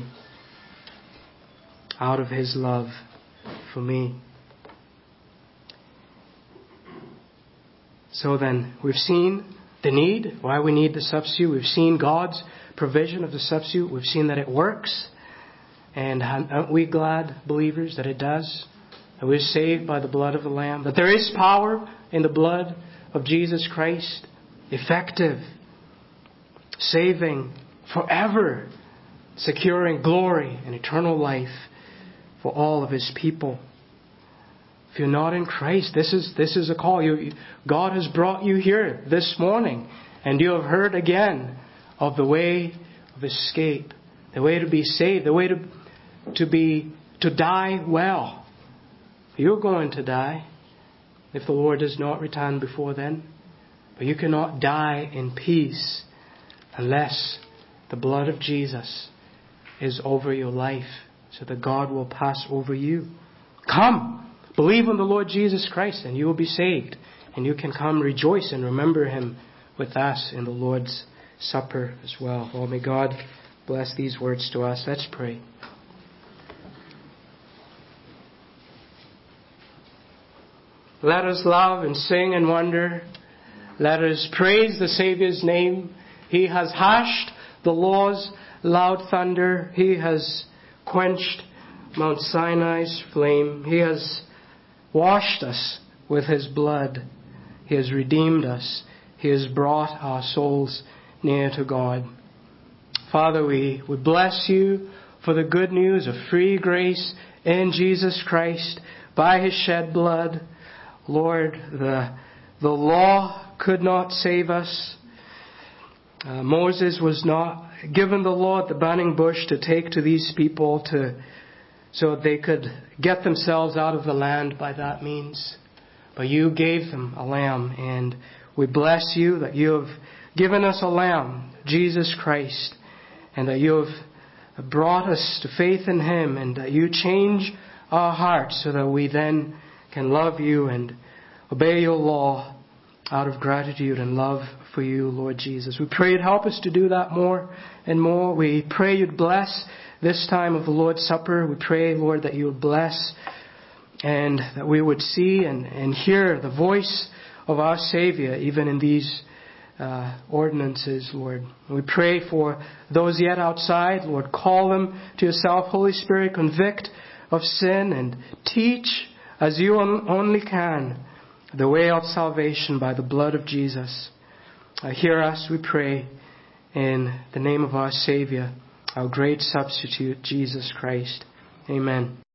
out of His love for me. So then, we've seen the need, why we need the substitute. We've seen God's provision of the substitute. We've seen that it works. And aren't we glad, believers, that it does? That we're saved by the blood of the Lamb. That there is power in the blood of Jesus Christ. Effective. Saving. Forever. Securing glory and eternal life for all of His people. If you're not in Christ, this is this is a call. You, God has brought you here this morning, and you have heard again of the way of escape, the way to be saved, the way to to be to die well. You're going to die if the Lord does not return before then, but you cannot die in peace unless the blood of Jesus is over your life, so that God will pass over you. Come! Believe on the Lord Jesus Christ and you will be saved. And you can come rejoice and remember Him with us in the Lord's Supper as well. Oh, may God bless these words to us. Let's pray. Let us love and sing and wonder. Let us praise the Saviour's name. He has hushed the law's loud thunder. He has quenched Mount Sinai's flame. He has washed us with His blood. He has redeemed us. He has brought our souls near to God. Father, we, we bless You for the good news of free grace in Jesus Christ by His shed blood. Lord, the, the law could not save us. Uh, Moses was not given the law at the burning bush to take to these people to so they could get themselves out of the land by that means. But You gave them a lamb, and we bless You that You have given us a lamb, Jesus Christ, and that You have brought us to faith in Him, and that You change our hearts so that we then can love You and obey Your law out of gratitude and love for you, Lord Jesus. We pray you'd help us to do that more and more. We pray you'd bless this time of the Lord's Supper. We pray, Lord, that you would bless and that we would see and, and hear the voice of our Savior even in these uh, ordinances, Lord. We pray for those yet outside. Lord, call them to yourself. Holy Spirit, convict of sin and teach as you only can the way of salvation by the blood of Jesus. Uh, hear us, we pray, in the name of our Savior, our great substitute, Jesus Christ. Amen.